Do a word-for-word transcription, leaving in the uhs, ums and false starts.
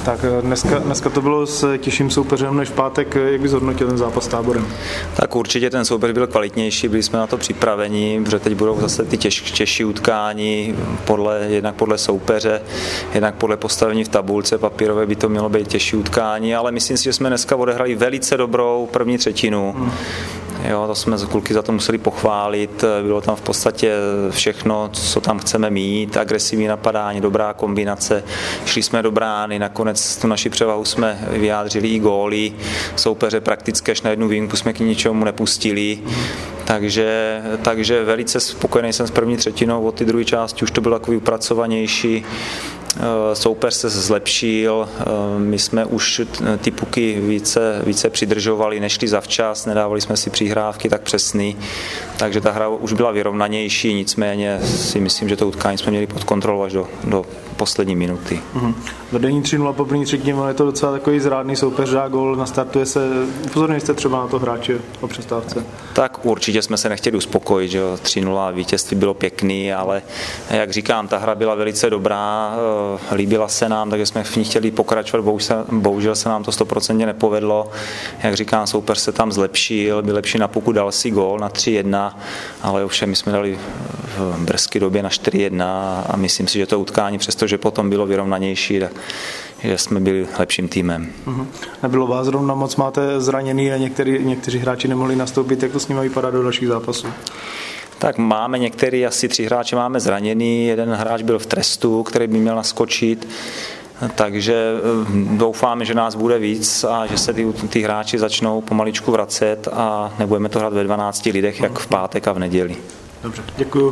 Tak dneska, dneska to bylo s těžším soupeřem než v pátek. Jak bys hodnotil ten zápas s Táborem? Tak určitě ten soupeř byl kvalitnější, byli jsme na to připraveni, protože teď budou zase ty těž, těžší utkání, podle, jednak podle soupeře, jednak podle postavení v tabulce papírové by to mělo být těžší utkání, ale myslím si, že jsme dneska odehrali velice dobrou první třetinu. Hmm. Jo, to jsme kluky za to museli pochválit, bylo tam v podstatě všechno, co tam chceme mít, agresivní napadání, dobrá kombinace, šli jsme do brány, nakonec tu naši převahu jsme vyjádřili i góly, soupeře prakticky až na jednu výjimku jsme k ničemu nepustili, takže, takže velice spokojený jsem s první třetinou, od ty druhé části už to bylo takový upracovanější. Soupeř se zlepšil, my jsme už ty puky více, více přidržovali, nešli zavčas, nedávali jsme si přihrávky tak přesný, takže ta hra už byla vyrovnanější, nicméně si myslím, že to utkání jsme měli pod kontrolou až do, do poslední minuty. Mm-hmm. Vedení tři nula po první třetině, je to docela takový zrádný soupeř, dá gól, nastartuje se, upozorňujete jste třeba na to hráče o přestávce? Tak určitě jsme se nechtěli uspokojit, že tři nula vítězství bylo pěkný, ale jak říkám, ta hra byla velice dobrá, líbila se nám, takže jsme v ní chtěli pokračovat, bohužel, bohužel se nám to stoprocentně nepovedlo. Jak říkám, soupeř se tam zlepšil, byl lepší na puku, dal si gól na tři jedna, ale ovšem my jsme dali v brzké době na čtyři jedna a myslím si, že to utkání, přestože potom bylo vyrovnanější, tak že jsme byli lepším týmem. Uh-huh. Nebylo vás zrovna moc, máte zraněný a některý, někteří hráči nemohli nastoupit, jak to s nimi vypadá do dalších zápasů? Tak máme některý, asi tři hráče máme zraněný, jeden hráč byl v trestu, který by měl naskočit, takže doufáme, že nás bude víc a že se ty, ty hráči začnou pomaličku vracet a nebudeme to hrát ve dvanácti lidech, jak v pátek a v neděli. Dobře, děkuju.